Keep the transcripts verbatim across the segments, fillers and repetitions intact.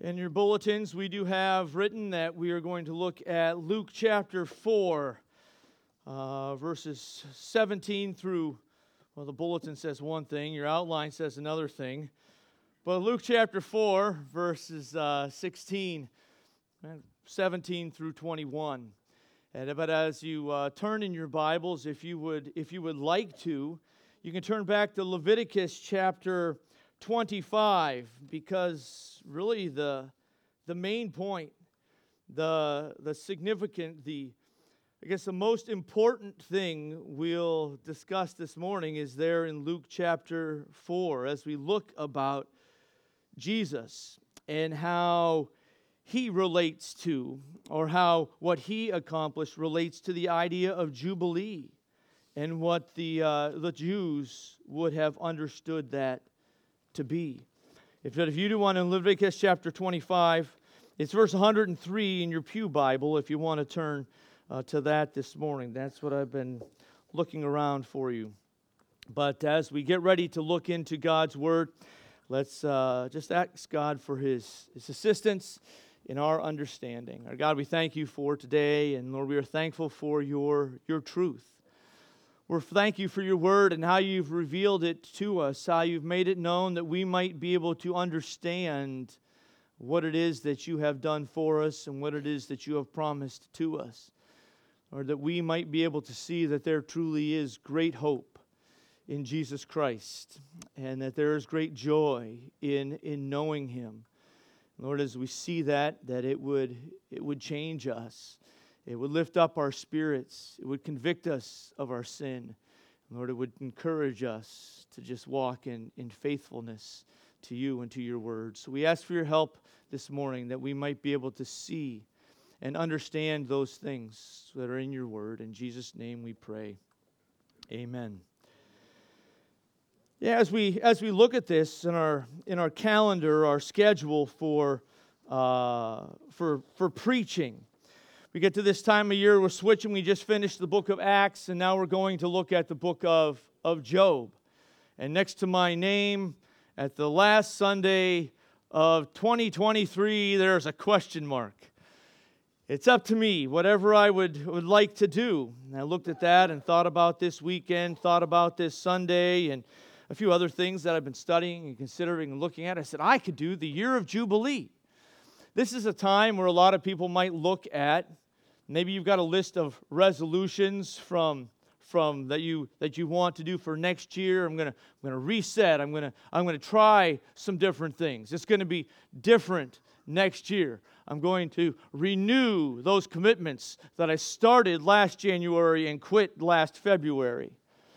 In your bulletins, we do have written that we are going to look at Luke chapter four, uh, verses seventeen through, well, the bulletin says one thing, your outline says another thing. But Luke chapter four, verses uh, sixteen, seventeen through twenty-one. And but as you uh, turn in your Bibles, if you would, if you would like to, you can turn back to Leviticus chapter twenty-five, because really the the main point, the the significant, the I guess the most important thing we'll discuss this morning is there in Luke chapter four, as we look about Jesus and how he relates to, or how what he accomplished relates to the idea of Jubilee, and what the uh, the Jews would have understood that to be. If, if you do want in Leviticus chapter twenty-five, it's verse one hundred three in your pew Bible, if you want to turn uh, to that this morning. That's what I've been looking around for you. But as we get ready to look into God's Word, let's uh, just ask God for His, His assistance in our understanding. Our God, we thank you for today, and Lord, we are thankful for your, your truth. We thank you for your word and how you've revealed it to us, how you've made it known that we might be able to understand what it is that you have done for us and what it is that you have promised to us. Or that we might be able to see that there truly is great hope in Jesus Christ, and that there is great joy in, in knowing Him. Lord, as we see that, that it would it would change us. It would lift up our spirits. It would convict us of our sin. Lord, it would encourage us to just walk in, in faithfulness to you and to your word. So we ask for your help this morning, that we might be able to see and understand those things that are in your word. In Jesus' name we pray. Amen. Yeah, as we as we look at this in our in our calendar, our schedule for uh, for for preaching, we get to this time of year, we're switching. We just finished the book of Acts, and now we're going to look at the book of, of Job. And next to my name, at the last Sunday of twenty twenty-three, there's a question mark. It's up to me, whatever I would, would like to do. And I looked at that and thought about this weekend, thought about this Sunday, and a few other things that I've been studying and considering and looking at. I said, I could do the year of Jubilee. This is a time where a lot of people might look at, maybe you've got a list of resolutions from, from that you that you want to do for next year. I'm gonna I'm gonna reset. I'm gonna I'm gonna try some different things. It's gonna be different next year. I'm going to renew those commitments that I started last January and quit last February.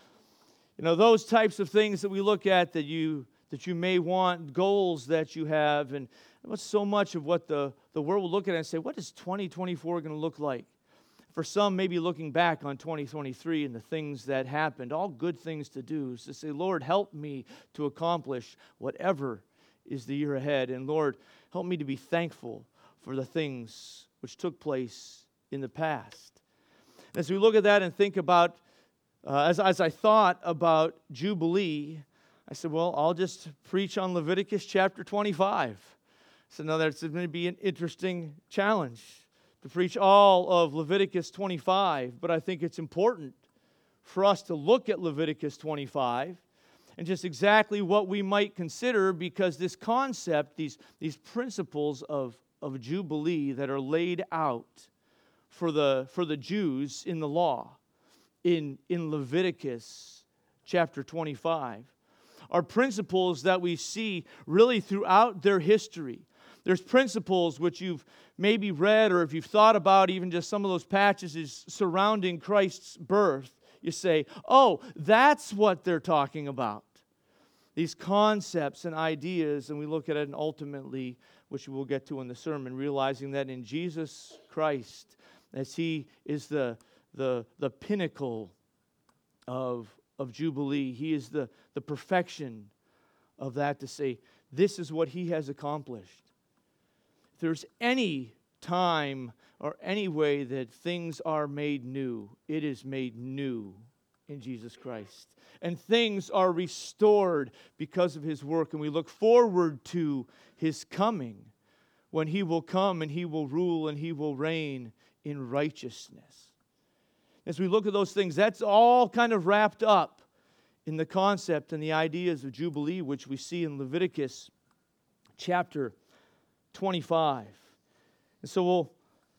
You know, those types of things that we look at that you that you may want, goals that you have, and what's so much of what the, the world will look at and say, what is twenty twenty-four going to look like? For some, maybe looking back on twenty twenty-three and the things that happened, all good things to do, is to say, Lord, help me to accomplish whatever is the year ahead. And Lord, help me to be thankful for the things which took place in the past. As we look at that and think about, uh, as, as I thought about Jubilee, I said, well, I'll just preach on Leviticus chapter twenty-five. So now that's going to be an interesting challenge to preach all of Leviticus twenty-five, but I think it's important for us to look at Leviticus twenty-five and just exactly what we might consider, because this concept, these, these principles of, of Jubilee that are laid out for the, for the Jews in the law, in, in Leviticus chapter twenty-five, are principles that we see really throughout their history. There's principles which you've maybe read, or if you've thought about even just some of those passages surrounding Christ's birth, you say, oh, that's what they're talking about. These concepts and ideas, and we look at it, and ultimately, which we'll get to in the sermon, realizing that in Jesus Christ, as He is the, the, the pinnacle of, of Jubilee, He is the, the perfection of that, to say, this is what He has accomplished. If there's any time or any way that things are made new, it is made new in Jesus Christ. And things are restored because of His work, and we look forward to His coming when he will come and he will rule and he will reign in righteousness. As we look at those things, that's all kind of wrapped up in the concept and the ideas of Jubilee, which we see in Leviticus chapter twenty-five. And so we'll,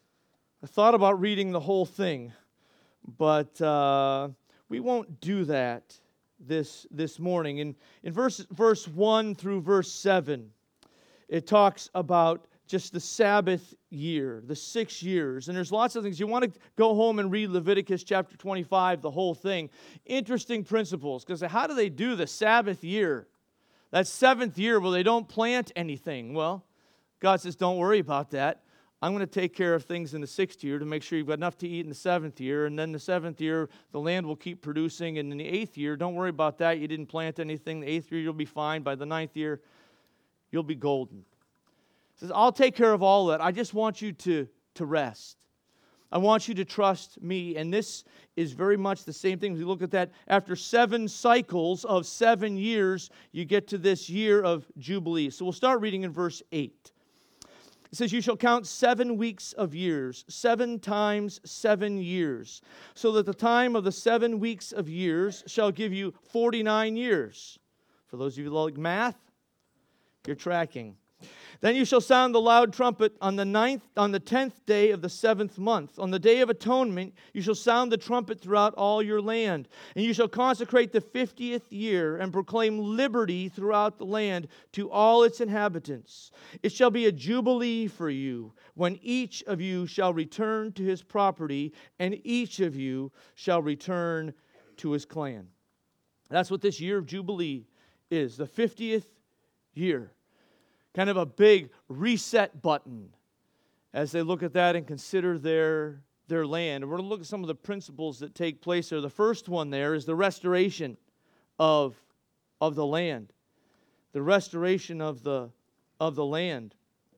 I thought about reading the whole thing, but uh, we won't do that this this morning. In, in verse, verse one through verse seven, it talks about just the Sabbath year, the six years. And there's lots of things. You want to go home and read Leviticus chapter twenty-five, the whole thing. Interesting principles, because how do they do the Sabbath year? That seventh year, well, they don't plant anything. Well, God says, don't worry about that. I'm going to take care of things in the sixth year to make sure you've got enough to eat in the seventh year. And then the seventh year, the land will keep producing. And in the eighth year, don't worry about that. You didn't plant anything. The eighth year, you'll be fine. By the ninth year, you'll be golden. He says, I'll take care of all that. I just want you to, to rest. I want you to trust me. And this is very much the same thing. If you look at that, after seven cycles of seven years, you get to this year of Jubilee. So we'll start reading in verse eight. It says, you shall count seven weeks of years, seven times seven years, so that the time of the seven weeks of years shall give you forty-nine years. For those of you who like math, you're tracking. Then you shall sound the loud trumpet on the ninth, on the tenth day of the seventh month. On the day of atonement, you shall sound the trumpet throughout all your land. And you shall consecrate the fiftieth year and proclaim liberty throughout the land to all its inhabitants. It shall be a jubilee for you, when each of you shall return to his property, and each of you shall return to his clan. That's what this year of Jubilee is, the fiftieth year. Kind of a big reset button as they look at that and consider their, their land. And we're going to look at some of the principles that take place there. The first one there is the restoration of, of the land. The restoration of the, of the land.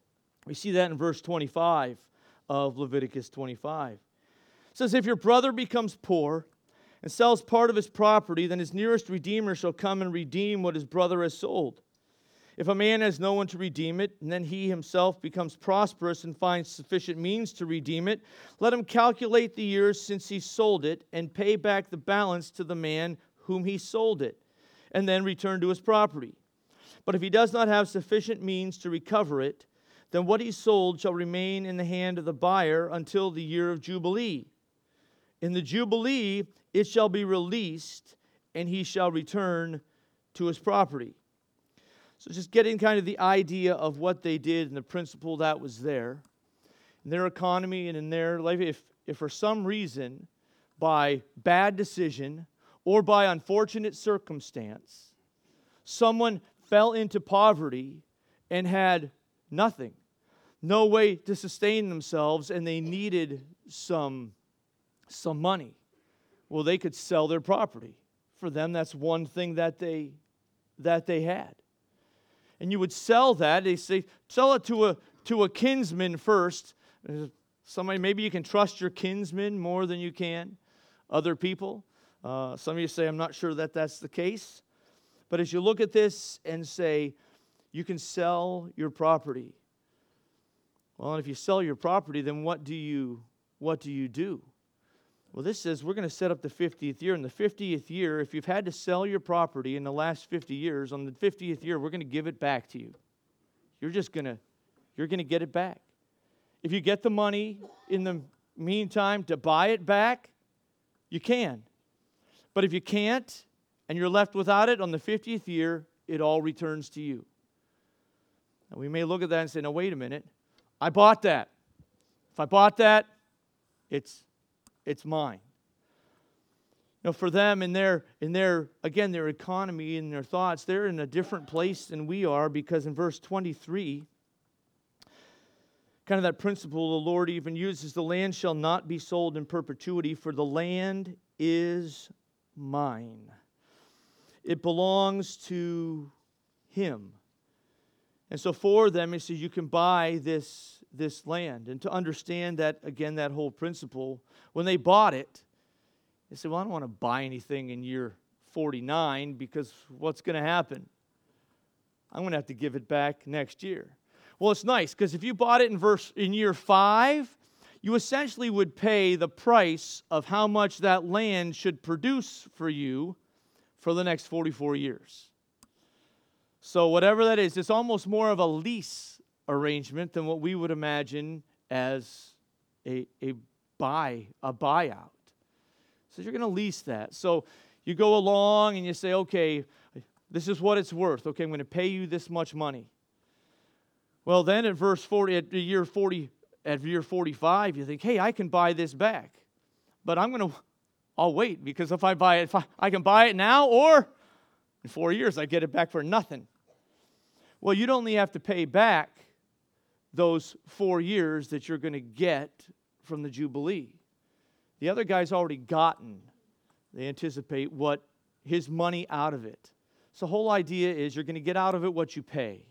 We see that in verse twenty-five of Leviticus twenty-five. It says, if your brother becomes poor and sells part of his property, then his nearest redeemer shall come and redeem what his brother has sold. If a man has no one to redeem it, and then he himself becomes prosperous and finds sufficient means to redeem it, let him calculate the years since he sold it and pay back the balance to the man whom he sold it, and then return to his property. But if he does not have sufficient means to recover it, then what he sold shall remain in the hand of the buyer until the year of Jubilee. In the Jubilee it shall be released, and he shall return to his property. So just getting kind of the idea of what they did and the principle that was there in their economy and in their life. If, if for some reason, by bad decision or by unfortunate circumstance, someone fell into poverty and had nothing, no way to sustain themselves, and they needed some, some money, well, they could sell their property. For them, that's one thing that they, that they had. And you would sell that. They say, sell it to a to a kinsman first. Somebody, maybe you can trust your kinsman more than you can other people. Uh, some of you say, I'm not sure that that's the case. But as you look at this and say, you can sell your property. Well, and if you sell your property, then what do you what do you do? Well, this says we're going to set up the fiftieth year. In the fiftieth year, if you've had to sell your property in the last fifty years, on the fiftieth year, we're going to give it back to you. You're just going to, you're going to get it back. If you get the money in the meantime to buy it back, you can. But if you can't, and you're left without it, on the fiftieth year, it all returns to you. And we may look at that and say, no, wait a minute. I bought that. If I bought that, it's It's mine. You know, for them in their, in their, again, their economy and their thoughts, they're in a different place than we are, because in verse twenty-three, kind of that principle the Lord even uses, the land shall not be sold in perpetuity, for the land is mine. It belongs to him. And so for them, he says, you can buy this this land. And to understand that, again, that whole principle, when they bought it, they said, well, I don't want to buy anything in year forty-nine, because what's going to happen? I'm going to have to give it back next year. Well, it's nice because if you bought it in verse in year five, you essentially would pay the price of how much that land should produce for you for the next forty-four years. So whatever that is, it's almost more of a lease arrangement than what we would imagine as a, a buy, a buyout. So you're going to lease that. So you go along and you say, okay, this is what it's worth. Okay, I'm going to pay you this much money. Well, then at verse forty, at year forty, at year forty-five, you think, hey, I can buy this back. But I'm going to, I'll wait, because if I buy it, if I, I can buy it now, or in four years, I get it back for nothing. Well, you'd only have to pay back those four years that you're going to get from the Jubilee. The other guy's already gotten, they anticipate, what his money out of it. So the whole idea is you're going to get out of it what you pay.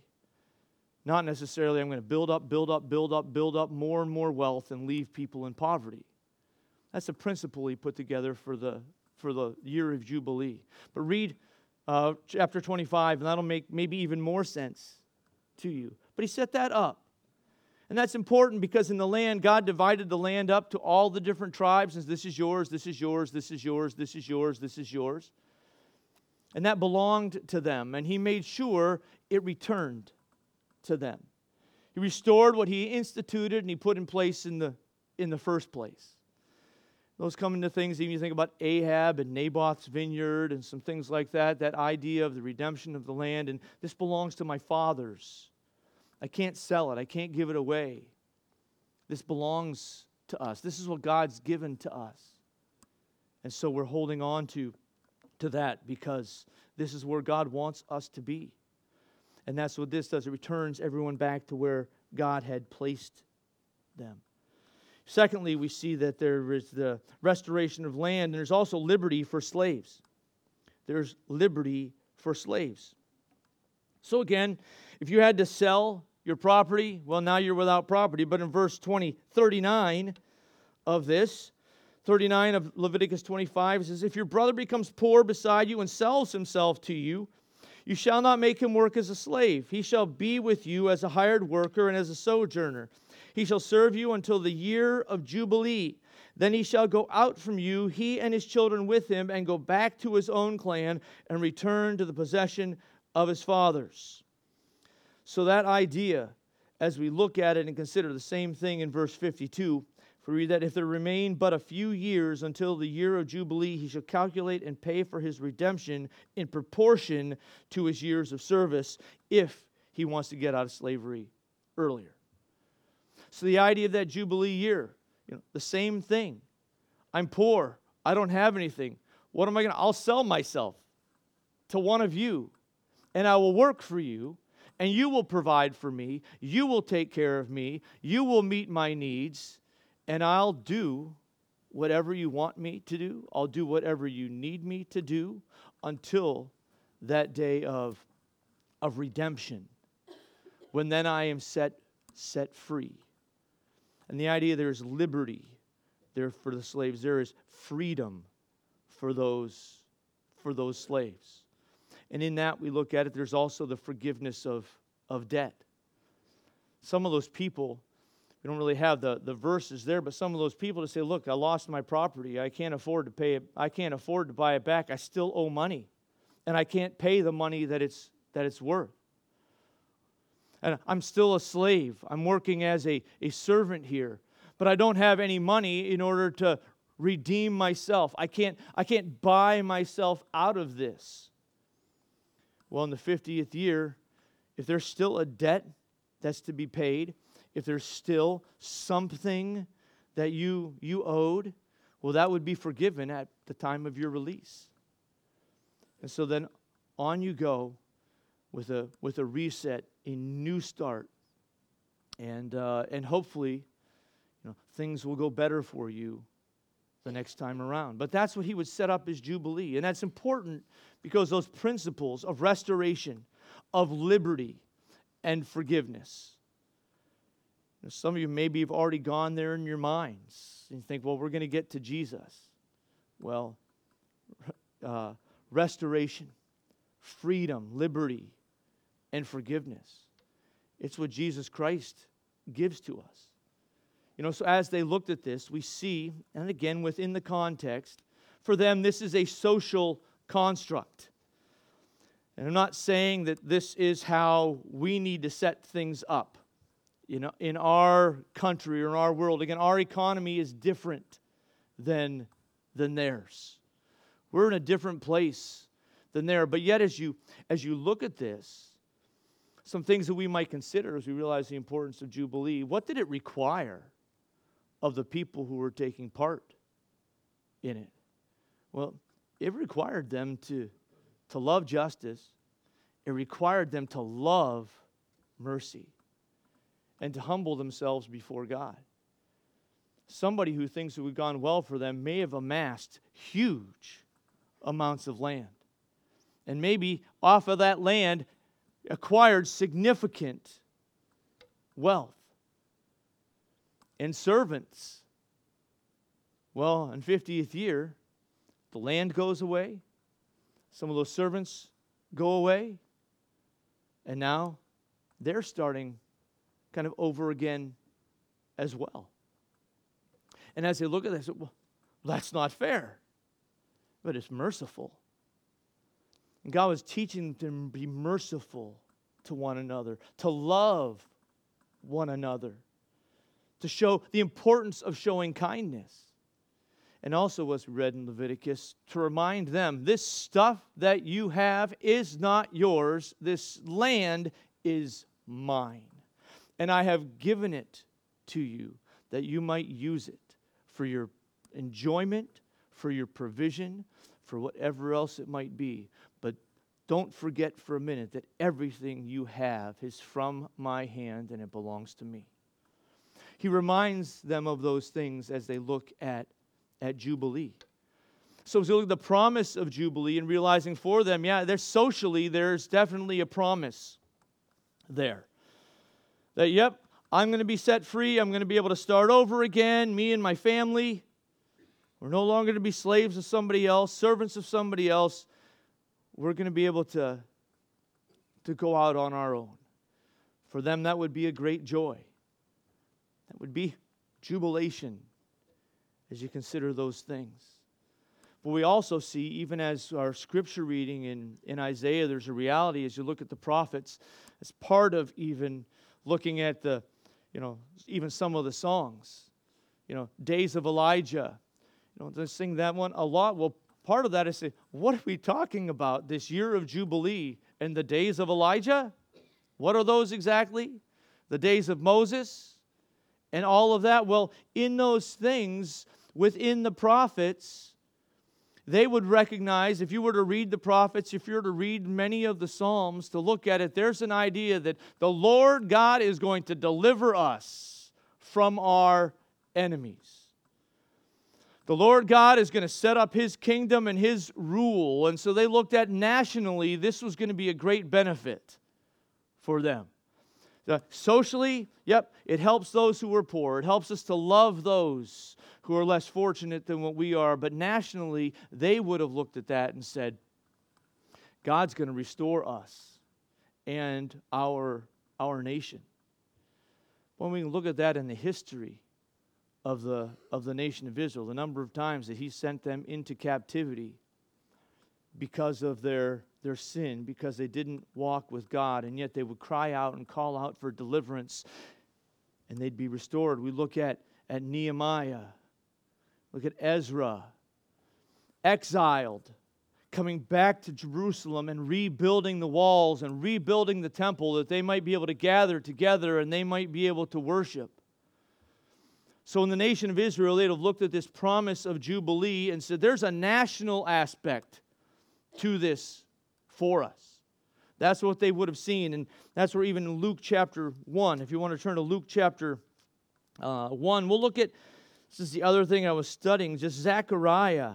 Not necessarily I'm going to build up, build up, build up, build up more and more wealth and leave people in poverty. That's the principle he put together for the for the year of Jubilee. But read uh, chapter twenty-five, and that'll make maybe even more sense to you. But he set that up. And that's important because in the land, God divided the land up to all the different tribes. And this is yours, this is yours, this is yours, this is yours, this is yours. And that belonged to them. And he made sure it returned to them. He restored what he instituted and he put in place in the in the first place. Those come into things, even you think about Ahab and Naboth's vineyard and some things like that, that idea of the redemption of the land. And this belongs to my fathers. I can't sell it. I can't give it away. This belongs to us. This is what God's given to us. And so we're holding on to, to that because this is where God wants us to be. And that's what this does. It returns everyone back to where God had placed them. Secondly, we see that there is the restoration of land, and there's also liberty for slaves. There's liberty for slaves. So again, if you had to sell your property, well, now you're without property. But in verse twenty, thirty-nine of this, thirty-nine of Leviticus twenty-five, it says, if your brother becomes poor beside you and sells himself to you, you shall not make him work as a slave. He shall be with you as a hired worker and as a sojourner. He shall serve you until the year of Jubilee. Then he shall go out from you, he and his children with him, and go back to his own clan and return to the possession of his fathers. So that idea, as we look at it and consider the same thing in verse fifty-two, we read that if there remain but a few years until the year of Jubilee, he shall calculate and pay for his redemption in proportion to his years of service if he wants to get out of slavery earlier. So the idea of that Jubilee year, you know, the same thing. I'm poor. I don't have anything. What am I going to? I'll sell myself to one of you, and I will work for you, and you will provide for me. You will take care of me. You will meet my needs. And I'll do whatever you want me to do. I'll do whatever you need me to do until that day of, of redemption, when then I am set, set free. And the idea there is liberty there for the slaves. There is freedom for those, for those slaves. And in that we look at it, there's also the forgiveness of, of debt. Some of those people, we don't really have the, the verses there, but some of those people to say, look, I lost my property. I can't afford to pay it. I can't afford to buy it back. I still owe money. And I can't pay the money that it's that it's worth. And I'm still a slave. I'm working as a, a servant here. But I don't have any money in order to redeem myself. I can't, I can't buy myself out of this. Well, in the fiftieth year, if there's still a debt that's to be paid, if there's still something that you, you owed, well, that would be forgiven at the time of your release. And so then on you go with a with a reset, a new start, and uh, and hopefully, you know, things will go better for you the next time around. But that's what he would set up as Jubilee, and that's important because those principles of restoration, of liberty, and forgiveness. Now, some of you maybe have already gone there in your minds and you think, well, we're going to get to Jesus. Well, uh, restoration, freedom, liberty, and forgiveness It's what Jesus Christ gives to us. You know, so as they looked at this, we see, and again within the context, for them this is a social construct. And I'm not saying that this is how we need to set things up. You know, in our country or in our world, again, our economy is different than, than theirs. We're in a different place than there. But yet, as you as you look at this, some things that we might consider as we realize the importance of Jubilee. What did it require of the people who were taking part in it? Well, it required them to, to love justice. It required them to love mercy and to humble themselves before God. Somebody who thinks it would have gone well for them may have amassed huge amounts of land. And maybe off of that land acquired significant wealth. And servants. Well, in fiftieth year, the land goes away. Some of those servants go away. And now they're starting kind of over again as well. And as they look at this, they say, well, that's not fair. But it's merciful. And God was teaching them to be merciful to one another, to love one another, to show the importance of showing kindness. And also, as we read in Leviticus, to remind them, this stuff that you have is not yours. This land is mine. And I have given it to you that you might use it for your enjoyment, for your provision, for whatever else it might be. But don't forget for a minute that everything you have is from my hand and it belongs to me. He reminds them of those things as they look at, at Jubilee. So as we look at the promise of Jubilee and realizing for them, yeah, there's socially, there's definitely a promise there. That, yep, I'm going to be set free. I'm going to be able to start over again, me and my family. We're no longer going to be slaves of somebody else, servants of somebody else. We're going to be able to, to go out on our own. For them, that would be a great joy. That would be jubilation as you consider those things. But we also see, even as our scripture reading in, in Isaiah, there's a reality as you look at the prophets, as part of even looking at the, you know, even some of the songs. You know, Days of Elijah. You know, they sing that one a lot. Well, part of that is, say, what are we talking about? This year of Jubilee and the days of Elijah? What are those exactly? The days of Moses and all of that? Well, in those things, within the prophets, they would recognize, if you were to read the prophets, if you were to read many of the Psalms, to look at it, there's an idea that the Lord God is going to deliver us from our enemies. The Lord God is going to set up His kingdom and His rule. And so they looked at nationally, this was going to be a great benefit for them. Uh, socially, yep, it helps those who are poor. It helps us to love those who are less fortunate than what we are. But nationally, they would have looked at that and said, God's going to restore us and our, our nation. When we look at that in the history of the, of the nation of Israel, the number of times that He sent them into captivity because of their, their sin, because they didn't walk with God, and yet they would cry out and call out for deliverance, and they'd be restored. We look at, at Nehemiah, look at Ezra, exiled, coming back to Jerusalem and rebuilding the walls and rebuilding the temple that they might be able to gather together and they might be able to worship. So in the nation of Israel, they'd have looked at this promise of Jubilee and said, there's a national aspect to this for us. That's what they would have seen. And that's where even in Luke chapter one, if you want to turn to Luke chapter uh, one, we'll look at, this is the other thing I was studying, just Zechariah.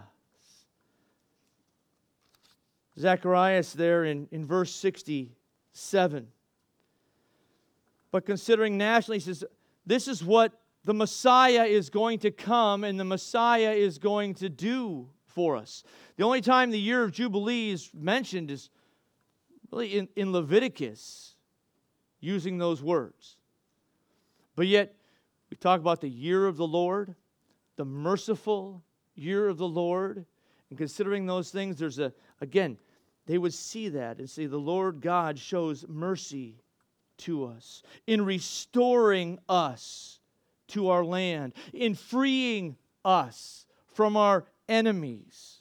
Zacharias there in, in verse sixty-seven. But considering nationally, he says, this is what the Messiah is going to come and the Messiah is going to do for us. The only time the year of Jubilee is mentioned is really in, in Leviticus. using those words. But yet, we talk about the year of the Lord, the merciful year of the Lord, and considering those things, there's a, again, they would see that and say, the Lord God shows mercy to us in restoring us to our land, in freeing us from our enemies.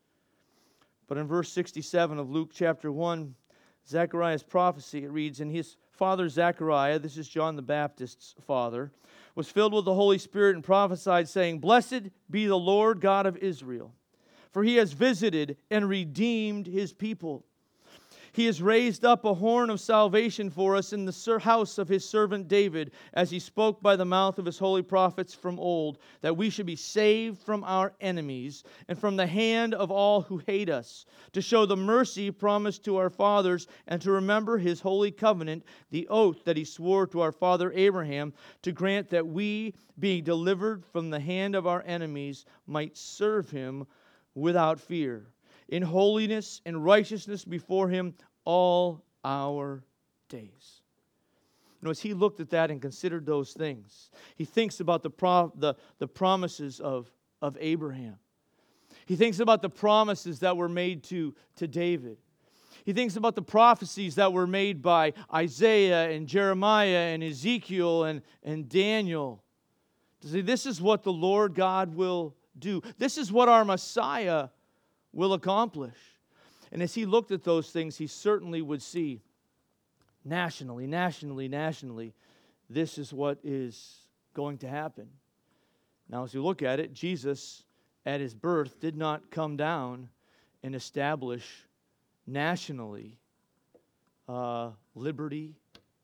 But in verse sixty-seven of Luke chapter one, Zechariah's prophecy, it reads, "And his father Zechariah," this is John the Baptist's father, "was filled with the Holy Spirit and prophesied, saying, Blessed be the Lord God of Israel, for he has visited and redeemed his people. He has raised up a horn of salvation for us in the house of his servant David, as he spoke by the mouth of his holy prophets from old, that we should be saved from our enemies and from the hand of all who hate us, to show the mercy promised to our fathers and to remember his holy covenant, the oath that he swore to our father Abraham, to grant that we, being delivered from the hand of our enemies, might serve him without fear, in holiness and righteousness before him all our days." You know, as he looked at that and considered those things, he thinks about the pro- the, the promises of, of Abraham. He thinks about the promises that were made to, to David. He thinks about the prophecies that were made by Isaiah and Jeremiah and Ezekiel and, and Daniel. To say, this is what the Lord God will do. This is what our Messiah will accomplish. And as he looked at those things, he certainly would see nationally, nationally, nationally, this is what is going to happen. Now, as you look at it, Jesus, at his birth, did not come down and establish nationally uh, liberty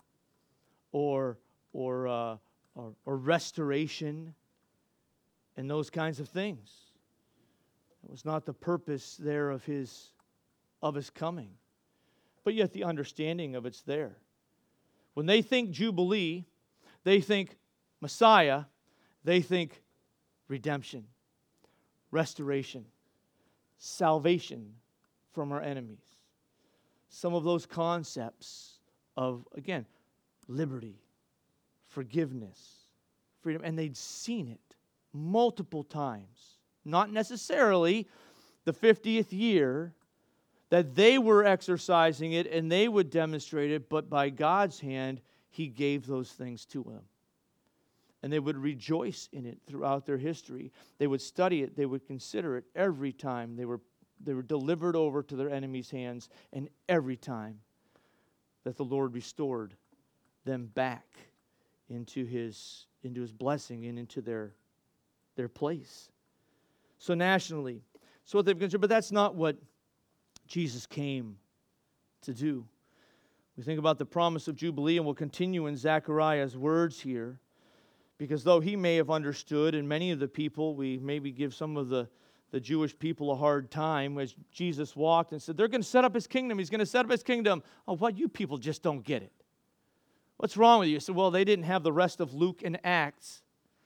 or, or, uh, or, or restoration and those kinds of things. It was not the purpose there of his of his coming. But yet the understanding of it's there. When they think Jubilee, they think Messiah, they think redemption, restoration, salvation from our enemies. Some of those concepts of, again, liberty, forgiveness, freedom, and they'd seen it multiple times. Not necessarily the fiftieth year that they were exercising it and they would demonstrate it, but by God's hand, he gave those things to them. And they would rejoice in it throughout their history. They would study it. They would consider it every time they were, they were delivered over to their enemies' hands, and every time that the Lord restored them back into his, into his blessing and into their, their place. So nationally, so what they've considered, but that's not what Jesus came to do. We think about the promise of Jubilee, and we'll continue in Zechariah's words here, because though he may have understood, and many of the people, we maybe give some of the, the Jewish people a hard time as Jesus walked and said, they're going to set up his kingdom. He's going to set up his kingdom. Oh, what? You people just don't get it. What's wrong with you? So, well, they didn't have the rest of Luke and Acts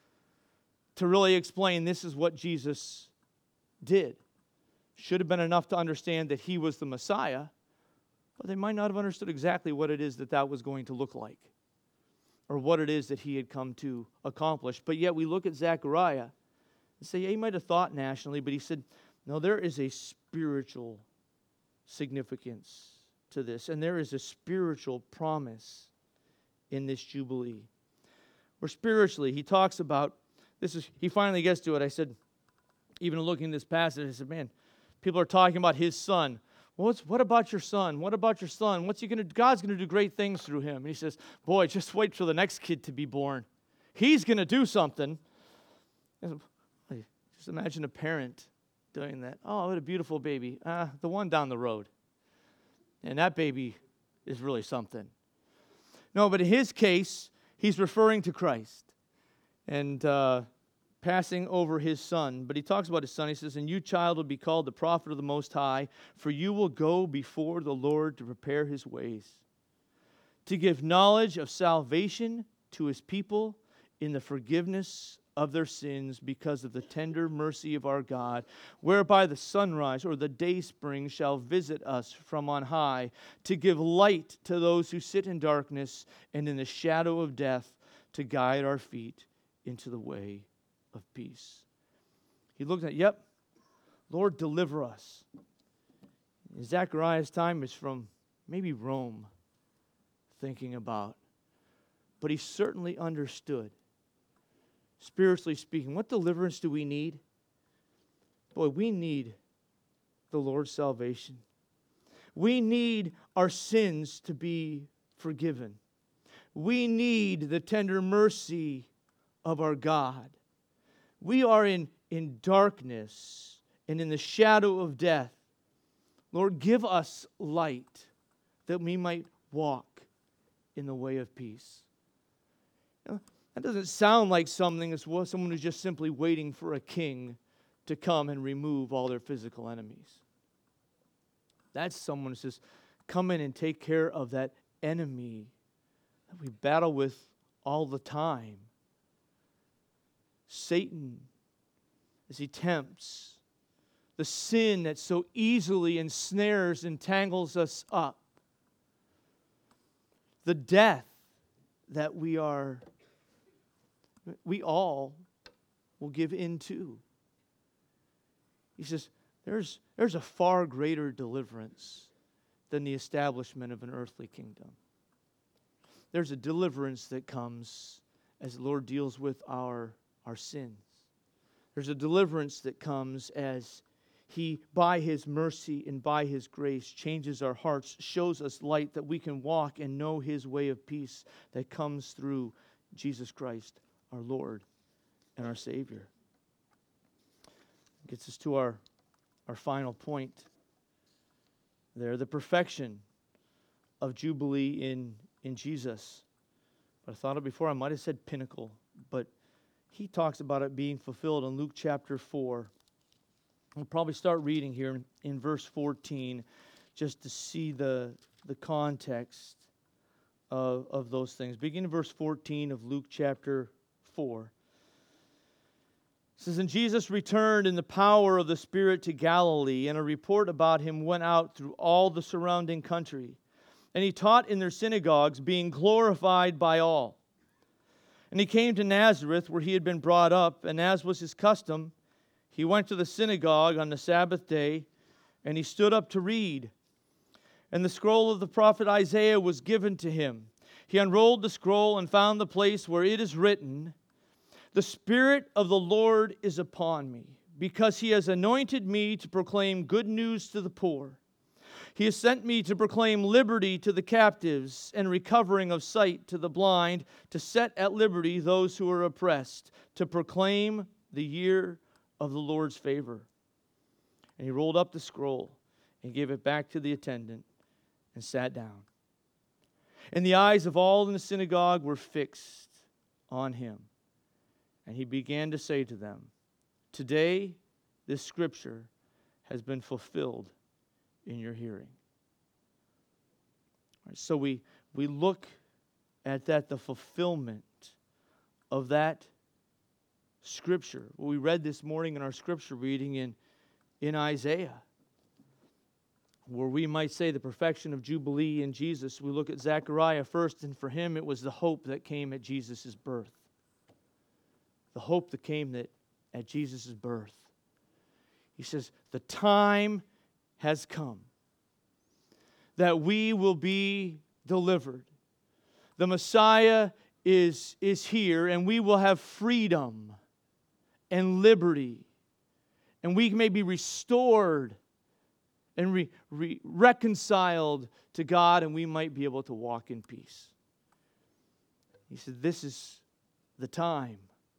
to really explain this is what Jesus did. Should have been enough to understand that he was the Messiah, but they might not have understood exactly what it is that that was going to look like, or what it is that he had come to accomplish. But yet we look at Zechariah and say, yeah, he might have thought nationally, but he said, no, there is a spiritual significance to this, and there is a spiritual promise in this Jubilee. Or spiritually, he talks about, this is, he finally gets to it. I said, even looking at this passage, I said, man, people are talking about his son. Well, what's, what about your son? What about your son? What's he going to? God's going to do great things through him. And he says, boy, just wait for the next kid to be born. He's going to do something. Just imagine a parent doing that. Oh, what a beautiful baby. Uh, the one down the road. And that baby is really something. No, but in his case, he's referring to Christ. And uh, passing over his son. But he talks about his son. He says, and you, child, will be called the prophet of the Most High, for you will go before the Lord to prepare his ways, to give knowledge of salvation to his people in the forgiveness of their sins because of the tender mercy of our God, whereby the sunrise or the dayspring shall visit us from on high, to give light to those who sit in darkness and in the shadow of death, to guide our feet into the way of peace. He looked at, yep, Lord, deliver us. Zechariah's time is from maybe Rome, thinking about. But he certainly understood, spiritually speaking, what deliverance do we need? Boy, we need the Lord's salvation. We need our sins to be forgiven. We need the tender mercy of our God. We are in, in darkness and in the shadow of death. Lord, give us light that we might walk in the way of peace. You know, that doesn't sound like something as well, someone who's just simply waiting for a king to come and remove all their physical enemies. That's someone who says, come in and take care of that enemy that we battle with all the time. Satan, as he tempts, the sin that so easily ensnares and tangles us up, the death that we are, we all will give in to. He says, there's, there's a far greater deliverance than the establishment of an earthly kingdom. There's a deliverance that comes as the Lord deals with our, our sins. There's a deliverance that comes as He, by His mercy and by His grace, changes our hearts, shows us light that we can walk and know His way of peace that comes through Jesus Christ, our Lord and our Savior. Gets us to our, our final point there, the perfection of Jubilee in, in Jesus. But I thought of before, I might have said pinnacle, but he talks about it being fulfilled in Luke chapter four. We'll probably start reading here in, in verse fourteen just to see the, the context of, of those things. Begin in verse fourteen of Luke chapter four. It says, and Jesus returned in the power of the Spirit to Galilee, and a report about him went out through all the surrounding country. And he taught in their synagogues, being glorified by all. And he came to Nazareth, where he had been brought up, and as was his custom, he went to the synagogue on the Sabbath day, and he stood up to read. And the scroll of the prophet Isaiah was given to him. He unrolled the scroll and found the place where it is written, the Spirit of the Lord is upon me, because he has anointed me to proclaim good news to the poor. He has sent me to proclaim liberty to the captives and recovering of sight to the blind, to set at liberty those who are oppressed, to proclaim the year of the Lord's favor. And he rolled up the scroll and gave it back to the attendant and sat down. And the eyes of all in the synagogue were fixed on him. And he began to say to them, today this scripture has been fulfilled in your hearing. All right, so we, we look at that, the fulfillment of that scripture. What we read this morning in our scripture reading in, in Isaiah, where we might say the perfection of Jubilee in Jesus. We look at Zechariah first, and for him it was the hope that came at Jesus' birth. The hope that came that at Jesus' birth. He says, the time has come that we will be delivered. The Messiah is, is here, and we will have freedom and liberty. And we may be restored and re, re, reconciled to God, and we might be able to walk in peace. He said, this is the time.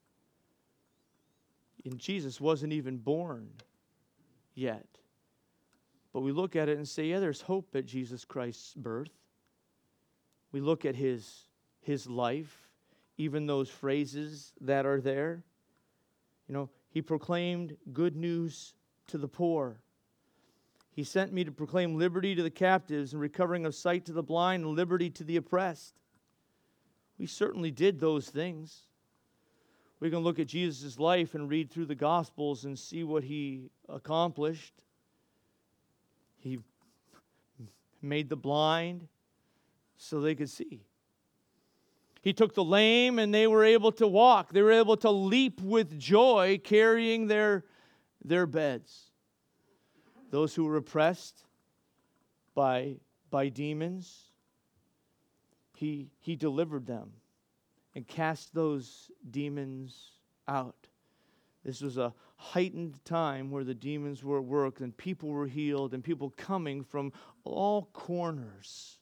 And Jesus wasn't even born yet. But we look at it and say, yeah, there's hope at Jesus Christ's birth. We look at his, his life, even those phrases that are there. You know, he proclaimed good news to the poor. He sent me to proclaim liberty to the captives and recovering of sight to the blind and liberty to the oppressed. We certainly did those things. We can look at Jesus' life and read through the Gospels and see what he accomplished. He made the blind so they could see. He took the lame and they were able to walk. They were able to leap with joy carrying their, their beds. Those who were oppressed by, by demons, he, he delivered them and cast those demons out. This was a heightened time where the demons were at work and people were healed and people coming from all corners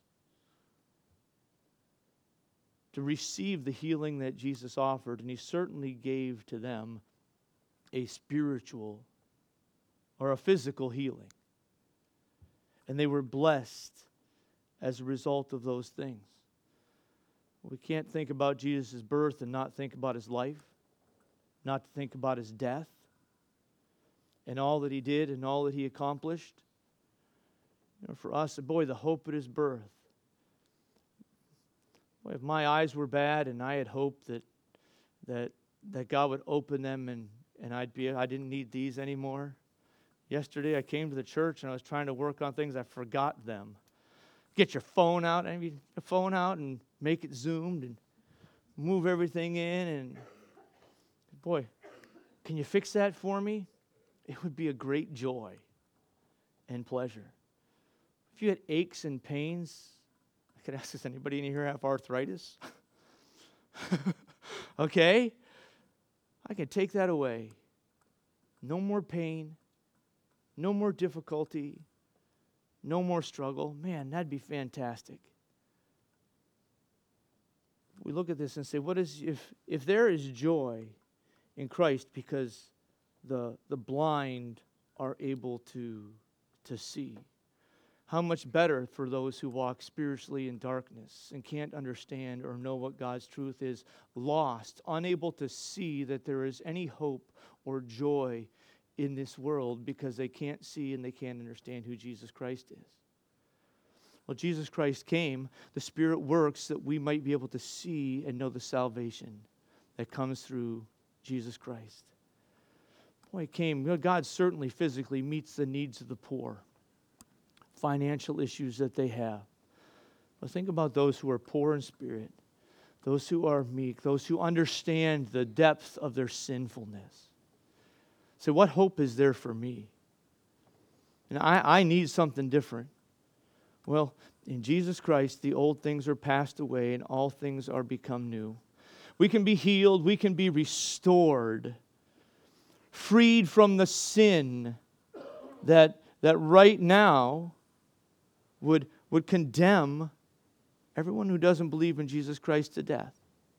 to receive the healing that Jesus offered. And he certainly gave to them a spiritual or a physical healing. And they were blessed as a result of those things. We can't think about Jesus' birth and not think about his life, not think about his death, and all that he did and all that he accomplished. You know, for us, boy, the hope at his birth. Boy, if my eyes were bad and I had hoped that that that God would open them and, and I'd be I didn't need these anymore. Yesterday I came to the church and I was trying to work on things, I forgot them. Get your phone out, I mean, your phone out and make it zoomed and move everything in. And boy, can you fix that for me? It would be a great joy and pleasure. If you had aches and pains, I could ask, does anybody in here have arthritis? Okay? I can take that away. No more pain. No more difficulty. No more struggle. Man, that'd be fantastic. We look at this and say, what is if if there is joy in Christ because the the blind are able to to see, how much better for those who walk spiritually in darkness and can't understand or know what God's truth is, lost, unable to see that there is any hope or joy in this world because they can't see and they can't understand who Jesus Christ is. Well, Jesus Christ came, the Spirit works that we might be able to see and know the salvation that comes through Jesus Christ. Boy, he came. God certainly physically meets the needs of the poor, financial issues that they have. But think about those who are poor in spirit, those who are meek, those who understand the depth of their sinfulness. So what hope is there for me? And I, I need something different. Well, in Jesus Christ, the old things are passed away and all things are become new. We can be healed. We can be restored, freed from the sin that, that right now would, would condemn everyone who doesn't believe in Jesus Christ to death.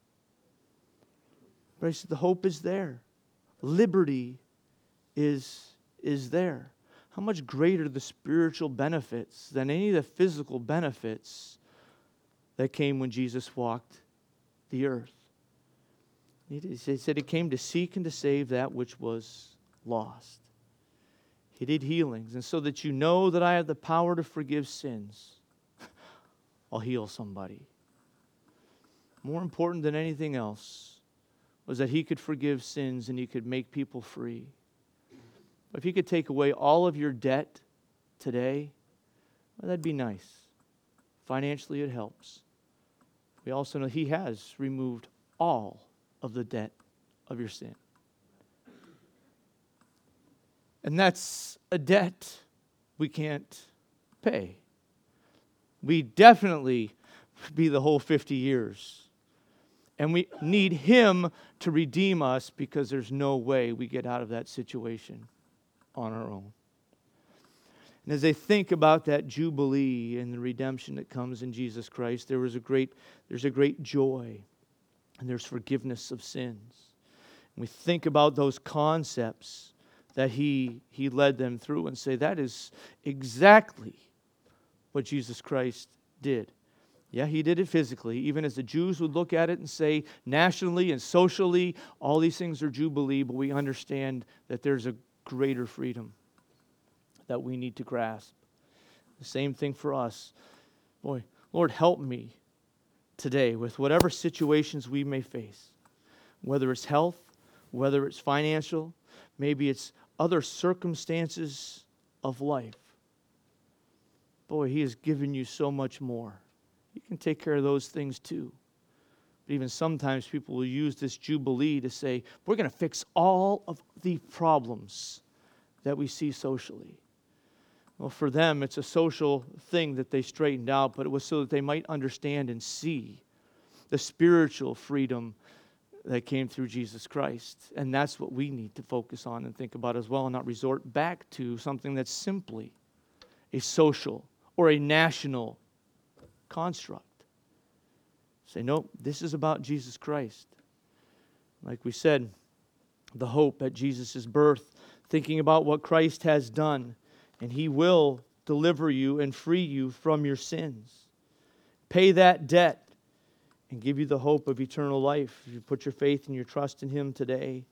But I said, the hope is there. Liberty is, is there. How much greater the spiritual benefits than any of the physical benefits that came when Jesus walked the earth. He said he came to seek and to save that which was lost. He did healings. And so that you know that I have the power to forgive sins, I'll heal somebody. More important than anything else was that he could forgive sins and he could make people free. If he could take away all of your debt today, well, that'd be nice. Financially, it helps. We also know he has removed all of the debt of your sin. And that's a debt we can't pay. We definitely be the whole fifty years. And we need him to redeem us because there's no way we get out of that situation on our own. And as they think about that jubilee and the redemption that comes in Jesus Christ, there was a great, there's a great joy, and there's forgiveness of sins. And we think about those concepts that he he led them through and say that is exactly what Jesus Christ did. Yeah, he did it physically, even as the Jews would look at it and say nationally and socially, all these things are jubilee, but we understand that there's a greater freedom that we need to grasp. The same thing for us. Boy, Lord, help me today with whatever situations we may face, whether it's health, whether it's financial, maybe it's other circumstances of life. Boy, He has given you so much more. You can take care of those things too. But even sometimes people will use this Jubilee to say, we're going to fix all of the problems that we see socially. Well, for them, it's a social thing that they straightened out, but it was so that they might understand and see the spiritual freedom that came through Jesus Christ. And that's what we need to focus on and think about as well, and not resort back to something that's simply a social or a national construct. Say, no, this is about Jesus Christ. Like we said, the hope at Jesus' birth, thinking about what Christ has done, and He will deliver you and free you from your sins. Pay that debt and give you the hope of eternal life if you put your faith and your trust in Him today.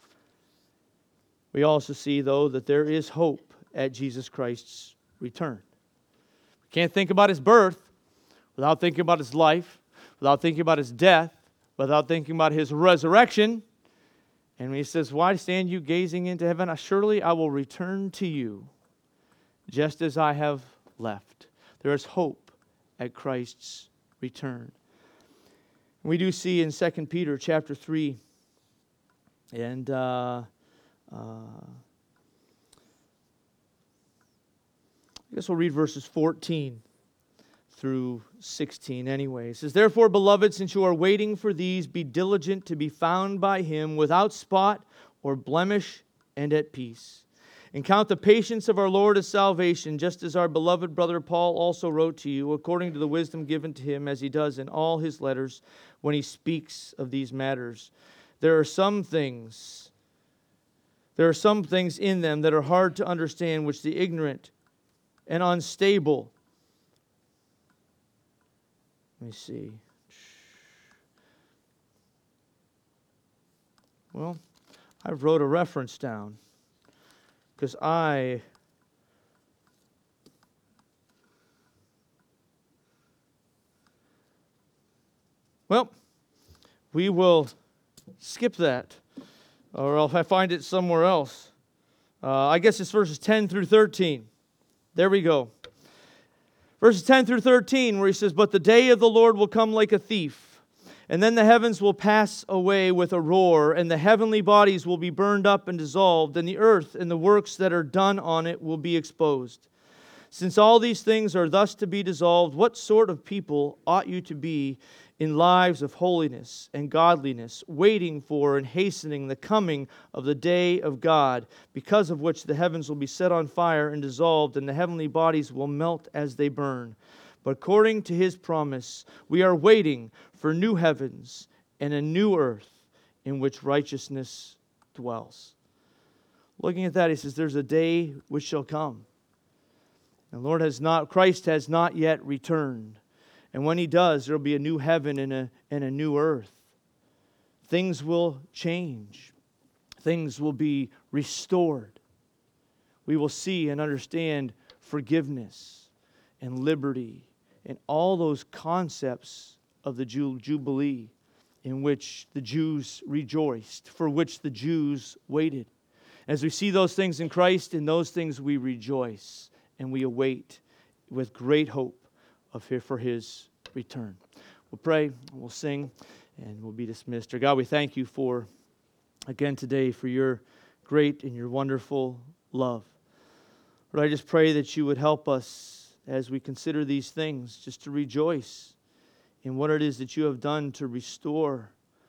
We also see, though, that there is hope at Jesus Christ's return. We can't think about His birth without thinking about His life, without thinking about His death, without thinking about His resurrection. And when He says, why stand you gazing into heaven? Surely I will return to you just as I have left. There is hope at Christ's return. We do see in Second Peter chapter three, and uh, uh, I guess we'll read verses fourteen through sixteen anyway. It says, therefore, beloved, since you are waiting for these, be diligent to be found by Him without spot or blemish and at peace. And count the patience of our Lord as salvation, just as our beloved brother Paul also wrote to you, according to the wisdom given to him, as he does in all his letters when he speaks of these matters. There are some things, there are some things in them that are hard to understand, which the ignorant and unstable. Let me see. Well, I wrote a reference down. Because I well, we will skip that, or if I find it somewhere else. Uh, I guess it's verses ten through thirteen. There we go. Verses ten through thirteen, where he says, but the day of the Lord will come like a thief. And then the heavens will pass away with a roar, and the heavenly bodies will be burned up and dissolved, and the earth and the works that are done on it will be exposed. Since all these things are thus to be dissolved, what sort of people ought you to be in lives of holiness and godliness, waiting for and hastening the coming of the day of God, because of which the heavens will be set on fire and dissolved, and the heavenly bodies will melt as they burn? But according to His promise, we are waiting for new heavens and a new earth in which righteousness dwells. Looking at that, he says, there's a day which shall come. And Lord has not, Christ has not yet returned. And when He does, there will be a new heaven and a, and a new earth. Things will change. Things will be restored. We will see and understand forgiveness and liberty and all those concepts of the Jubilee in which the Jews rejoiced, for which the Jews waited. As we see those things in Christ, in those things we rejoice and we await with great hope of for His return. We'll pray, we'll sing, and we'll be dismissed. Dear God, we thank You for, again today, for Your great and Your wonderful love. Lord, I just pray that You would help us as we consider these things, just to rejoice in what it is that You have done to restore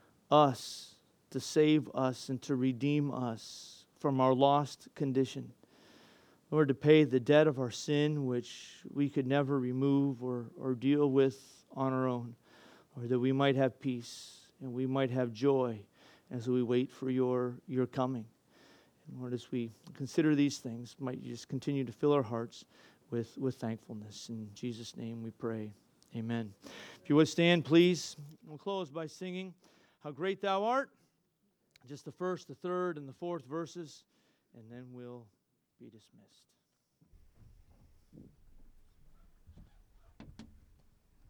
us, to save us, and to redeem us from our lost condition. Lord, to pay the debt of our sin, which we could never remove or, or deal with on our own, or that we might have peace and we might have joy as we wait for Your, your coming. And Lord, as we consider these things, might You just continue to fill our hearts with, with thankfulness. In Jesus' name we pray. Amen. If you would stand, please. We'll close by singing How Great Thou Art. Just the first, the third, and the fourth verses, and then we'll be dismissed.